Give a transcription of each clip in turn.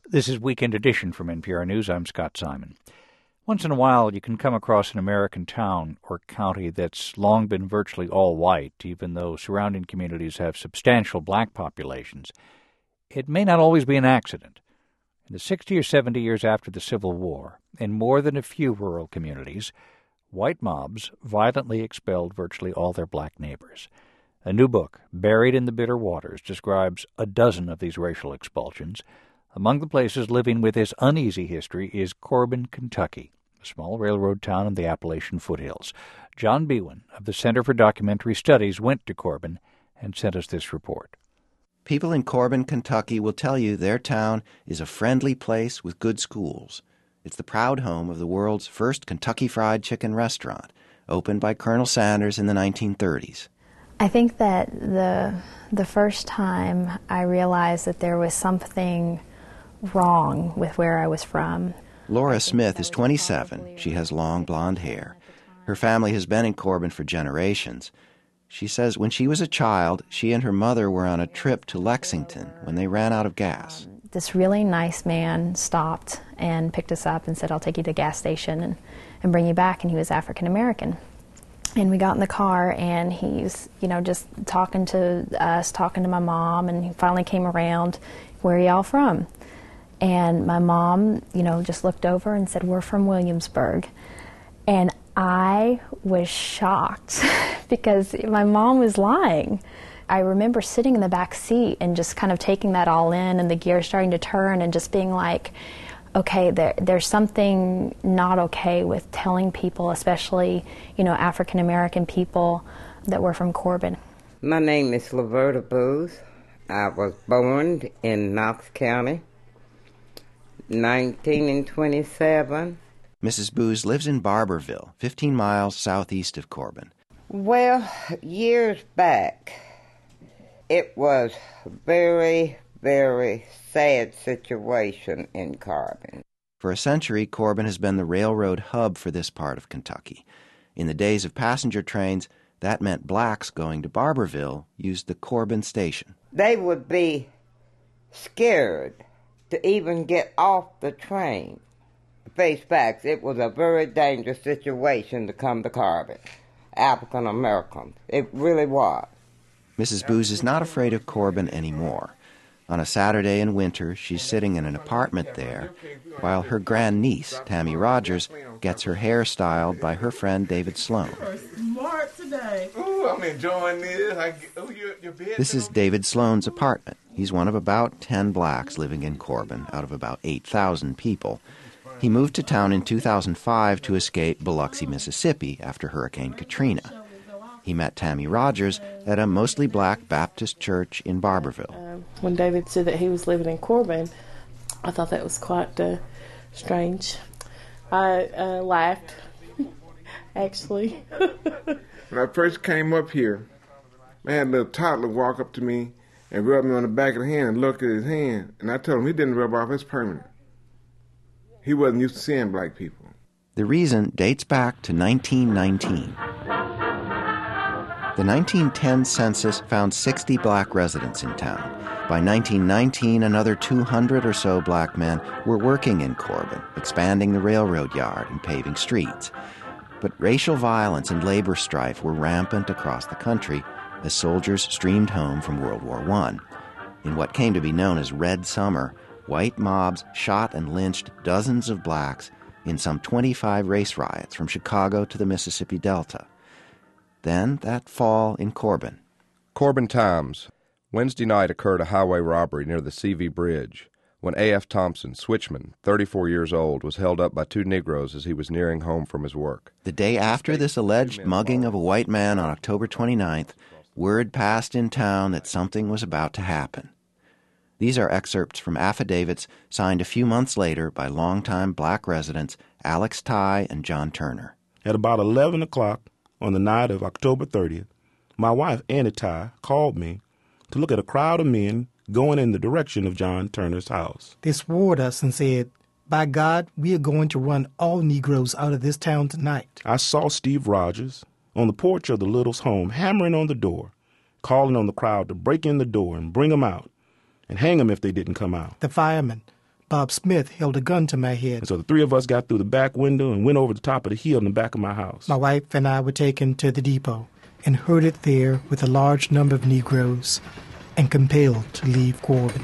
This is Weekend Edition from NPR News. I'm Scott Simon. Once in a while, you can come across an American town or county that's long been virtually all white, even though surrounding communities have substantial black populations. It may not always be an accident. In the 60 or 70 years after the Civil War, in more than a few rural communities, white mobs violently expelled virtually all their black neighbors. A new book, Buried in the Bitter Waters, describes a dozen of these racial expulsions. Among the places living with this uneasy history is Corbin, Kentucky, a small railroad town in the Appalachian foothills. John Biewen of the Center for Documentary Studies went to Corbin and sent us this report. People in Corbin, Kentucky will tell you their town is a friendly place with good schools. It's the proud home of the world's first Kentucky Fried Chicken restaurant, opened by Colonel Sanders in the 1930s. I think that the first time I realized that there was something wrong with where I was from. Laura Smith is 27. She has long blonde hair. Her family has been in Corbin for generations. She says when she was a child, she and her mother were on a trip to Lexington when they ran out of gas. This really nice man stopped and picked us up and said, "I'll take you to the gas station and bring you back," and he was African American. And we got in the car, and he's, just talking to us, talking to my mom, and he finally came around, "Where are y'all from?" And my mom, just looked over and said, "We're from Williamsburg." And I was shocked because my mom was lying. I remember sitting in the back seat and just kind of taking that all in, and the gears starting to turn and just being like, okay, there's something not okay with telling people, especially, African American people, that we're from Corbin. My name is Laverta Booth. I was born in Knox County, 1927. Mrs. Booz lives in Barberville, 15 miles southeast of Corbin. Well, years back, it was a very, very sad situation in Corbin. For a century, Corbin has been the railroad hub for this part of Kentucky. In the days of passenger trains, that meant blacks going to Barberville used the Corbin station. They would be scared to even get off the train. Face facts, it was a very dangerous situation to come to Corbin. African Americans. It really was. Mrs. Booz is not afraid of Corbin anymore. On a Saturday in winter, she's sitting in an apartment there while her grandniece, Tammy Rogers, gets her hair styled by her friend David Sloan. Smart today. Ooh, I'm enjoying this. This is David Sloan's apartment. He's one of about 10 blacks living in Corbin out of about 8,000 people. He moved to town in 2005 to escape Biloxi, Mississippi after Hurricane Katrina. He met Tammy Rogers at a mostly black Baptist church in Barberville. When David said that he was living in Corbin, I thought that was quite strange. I laughed, actually. When I first came up here, I had a little toddler walk up to me and rub me on the back of the hand and look at his hand. And I told him he didn't rub off his permanent. He wasn't used to seeing black people. The reason dates back to 1919. The 1910 census found 60 black residents in town. By 1919, another 200 or so black men were working in Corbin, expanding the railroad yard and paving streets. But racial violence and labor strife were rampant across the country as soldiers streamed home from World War I. In what came to be known as Red Summer, white mobs shot and lynched dozens of blacks in some 25 race riots from Chicago to the Mississippi Delta. Then, that fall in Corbin. Corbin Times. Wednesday night occurred a highway robbery near the CV Bridge when A.F. Thompson, switchman, 34 years old, was held up by two Negroes as he was nearing home from his work. The day after this alleged mugging of a white man on October 29th, word passed in town that something was about to happen. These are excerpts from affidavits signed a few months later by longtime black residents Alex Tye and John Turner. At about 11 o'clock on the night of October 30th, my wife, Annie Tye, called me to look at a crowd of men going in the direction of John Turner's house. They swore at us and said, "By God, we are going to run all Negroes out of this town tonight." I saw Steve Rogers on the porch of the Littles' home hammering on the door, calling on the crowd to break in the door and bring them out, and hang them if they didn't come out. The firemen Bob Smith held a gun to my head. And so the three of us got through the back window and went over the top of the hill in the back of my house. My wife and I were taken to the depot and herded there with a large number of Negroes and compelled to leave Corbin.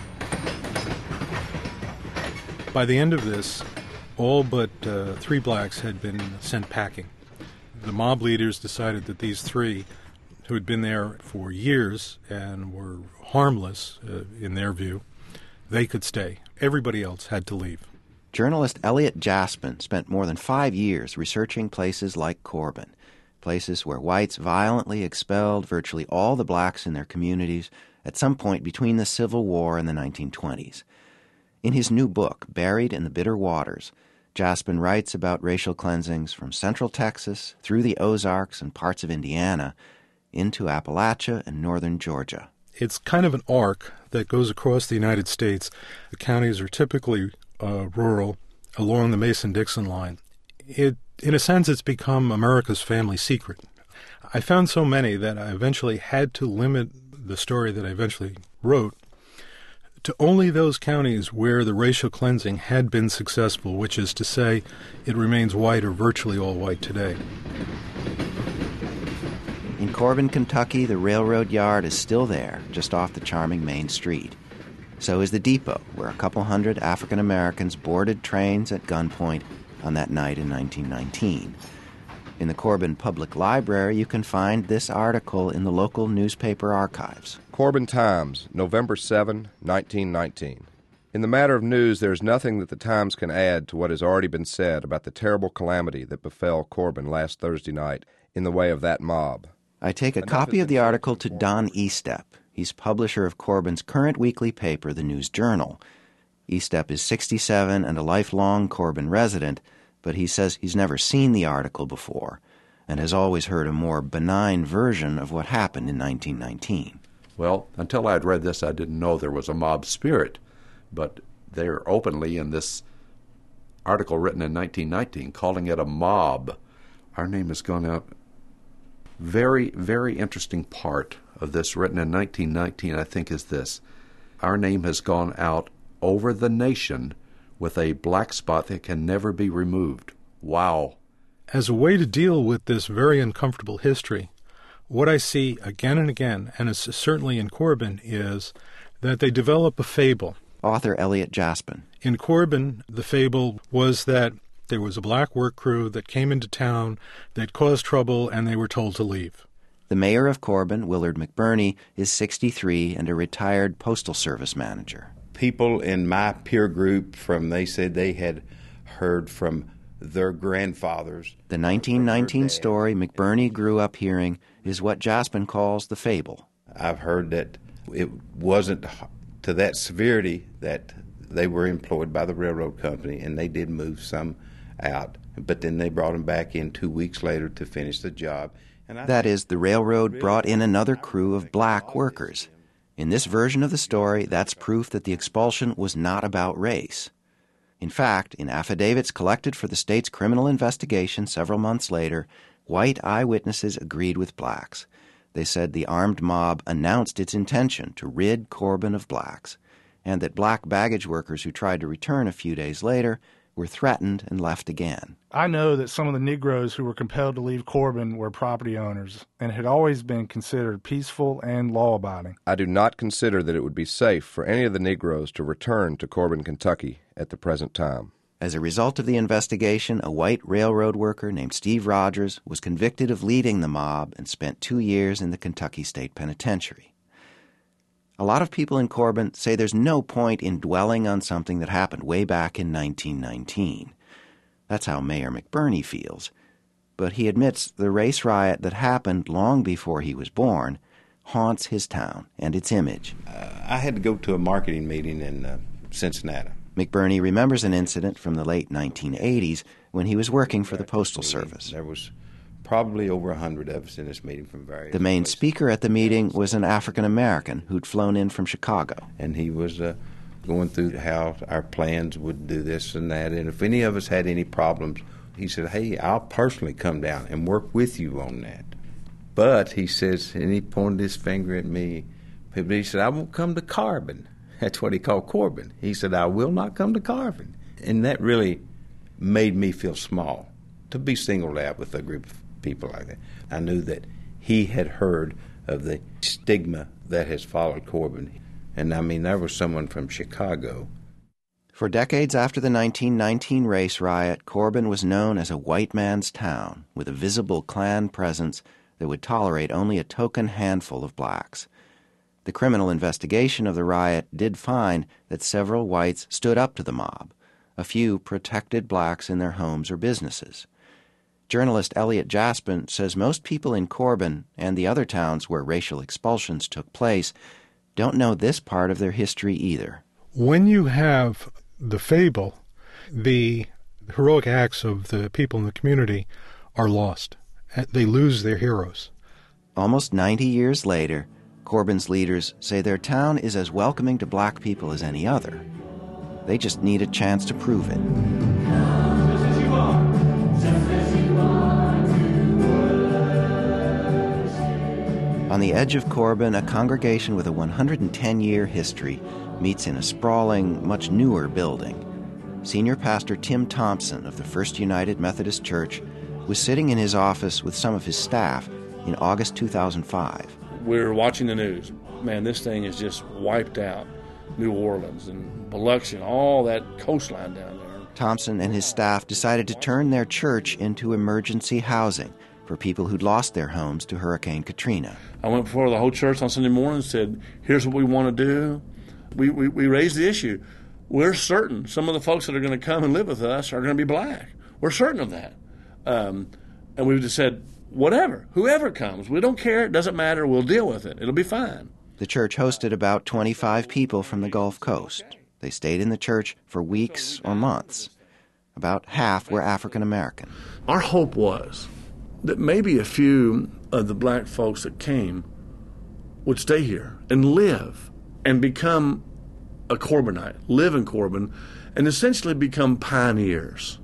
By the end of this, all but 3 blacks had been sent packing. The mob leaders decided that these 3, who had been there for years and were harmless, in their view, they could stay. Everybody else had to leave. Journalist Elliot Jaspin spent more than 5 years researching places like Corbin, places where whites violently expelled virtually all the blacks in their communities at some point between the Civil War and the 1920s. In his new book, Buried in the Bitter Waters, Jaspin writes about racial cleansings from central Texas through the Ozarks and parts of Indiana into Appalachia and northern Georgia. It's kind of an arc that goes across the United States. The counties are typically rural along the Mason-Dixon line. In a sense, it's become America's family secret. I found so many that I eventually had to limit the story that I eventually wrote to only those counties where the racial cleansing had been successful, which is to say, it remains white or virtually all white today. In Corbin, Kentucky, the railroad yard is still there, just off the charming main street. So is the depot, where a couple hundred African Americans boarded trains at gunpoint on that night in 1919. In the Corbin Public Library, you can find this article in the local newspaper archives. Corbin Times, November 7, 1919. In the matter of news, there is nothing that the Times can add to what has already been said about the terrible calamity that befell Corbin last Thursday night in the way of that mob. I take a copy of the article to Don Estep. He's publisher of Corbin's current weekly paper, the News Journal. Estep is 67 and a lifelong Corbin resident, but he says he's never seen the article before and has always heard a more benign version of what happened in 1919. Well, until I had read this, I didn't know there was a mob spirit, but they're openly in this article written in 1919 calling it a mob. Our name has gone out. Very, very interesting part of this written in 1919, I think, is this. Our name has gone out over the nation with a black spot that can never be removed. Wow. As a way to deal with this very uncomfortable history, what I see again and again, and it's certainly in Corbin, is that they develop a fable. Author Elliot Jaspin. In Corbin, the fable was that there was a black work crew that came into town that caused trouble, and they were told to leave. The mayor of Corbin, Willard McBurney, is 63 and a retired postal service manager. People in my peer group, they said they had heard from their grandfathers. The 1919 story McBurney grew up hearing is what Jaspin calls the fable. I've heard that it wasn't to that severity that they were employed by the railroad company, and they did move some out, but then they brought them back in 2 weeks later to finish the job. That is, the railroad brought in another crew of black workers. In this version of the story, that's proof that the expulsion was not about race. In fact, in affidavits collected for the state's criminal investigation several months later, white eyewitnesses agreed with blacks. They said the armed mob announced its intention to rid Corbin of blacks, and that black baggage workers who tried to return a few days later were threatened and left again. I know that some of the Negroes who were compelled to leave Corbin were property owners and had always been considered peaceful and law-abiding. I do not consider that it would be safe for any of the Negroes to return to Corbin, Kentucky at the present time. As a result of the investigation, a white railroad worker named Steve Rogers was convicted of leading the mob and spent 2 years in the Kentucky State Penitentiary. A lot of people in Corbin say there's no point in dwelling on something that happened way back in 1919. That's how Mayor McBurney feels. But he admits the race riot that happened long before he was born haunts his town and its image. I had to go to a marketing meeting in Cincinnati. McBurney remembers an incident from the late 1980s when he was working for the Postal Service. There was probably over 100 of us in this meeting from various The main places. speaker at the meeting was an African-American who'd flown in from Chicago. And he was going through how our plans would do this and that. And if any of us had any problems, he said, hey, I'll personally come down and work with you on that. But, he says, and he pointed his finger at me, he said, I won't come to Corbin. That's what he called Corbin. He said, I will not come to Corbin. And that really made me feel small, to be singled out with a group of people like that. I knew that he had heard of the stigma that has followed Corbin. And I mean, there was someone from Chicago. For decades after the 1919 race riot, Corbin was known as a white man's town, with a visible Klan presence that would tolerate only a token handful of blacks. The criminal investigation of the riot did find that several whites stood up to the mob. A few protected blacks in their homes or businesses. Journalist Elliot Jaspin says most people in Corbin and the other towns where racial expulsions took place don't know this part of their history either. When you have the fable, the heroic acts of the people in the community are lost. They lose their heroes. Almost 90 years later, Corbin's leaders say their town is as welcoming to black people as any other. They just need a chance to prove it. On the edge of Corbin, a congregation with a 110-year history meets in a sprawling, much newer building. Senior Pastor Tim Thompson of the First United Methodist Church was sitting in his office with some of his staff in August 2005. We're watching the news. Man, this thing is just wiped out. New Orleans and Biloxi and all that coastline down there. Thompson and his staff decided to turn their church into emergency housing for people who'd lost their homes to Hurricane Katrina. I went before the whole church on Sunday morning and said, here's what we want to do. We raised the issue. We're certain some of the folks that are going to come and live with us are going to be black. We're certain of that. And we just said, whatever, whoever comes, we don't care, it doesn't matter, we'll deal with it. It'll be fine. The church hosted about 25 people from the Gulf Coast. They stayed in the church for weeks or months. About half were African American. Our hope was that maybe a few of the black folks that came would stay here and live and become a Corbinite, live in Corbin, and essentially become pioneers.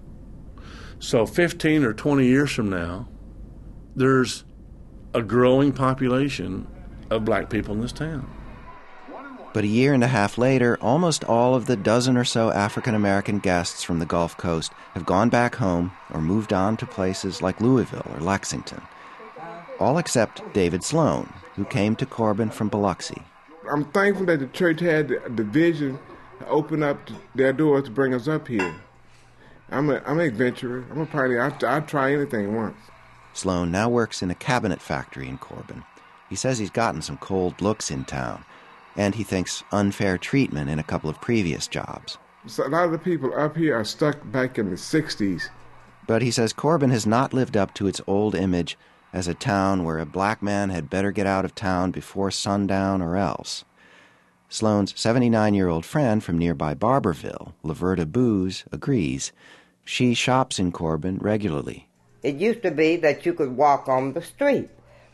So 15 or 20 years from now, there's a growing population of black people in this town. But a year and a half later, almost all of the dozen or so African-American guests from the Gulf Coast have gone back home or moved on to places like Louisville or Lexington. All except David Sloan, who came to Corbin from Biloxi. I'm thankful that the church had the vision to open up their doors to bring us up here. I'm an adventurer. I'm a pioneer. I'd try anything once. Sloan now works in a cabinet factory in Corbin. He says he's gotten some cold looks in town, and he thinks unfair treatment in a couple of previous jobs. So a lot of the people up here are stuck back in the 60s. But he says Corbin has not lived up to its old image as a town where a black man had better get out of town before sundown or else. Sloan's 79-year-old friend from nearby Barberville, Laverta Booz, agrees. She shops in Corbin regularly. It used to be that you could walk on the street.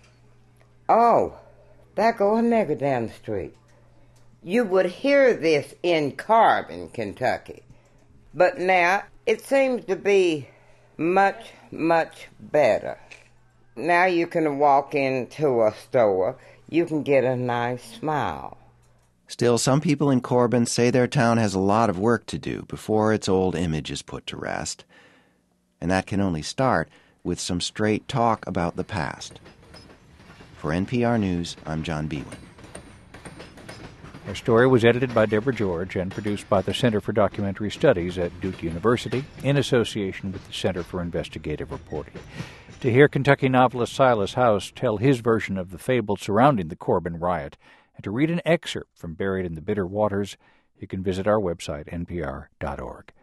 Oh, there goes a nigger down the street. You would hear this in Corbin, Kentucky. But now it seems to be much, much better. Now you can walk into a store, you can get a nice smile. Still, some people in Corbin say their town has a lot of work to do before its old image is put to rest. And that can only start with some straight talk about the past. For NPR News, I'm John Bewan. Our story was edited by Deborah George and produced by the Center for Documentary Studies at Duke University in association with the Center for Investigative Reporting. To hear Kentucky novelist Silas House tell his version of the fable surrounding the Corbin riot, and to read an excerpt from Buried in the Bitter Waters, you can visit our website, npr.org.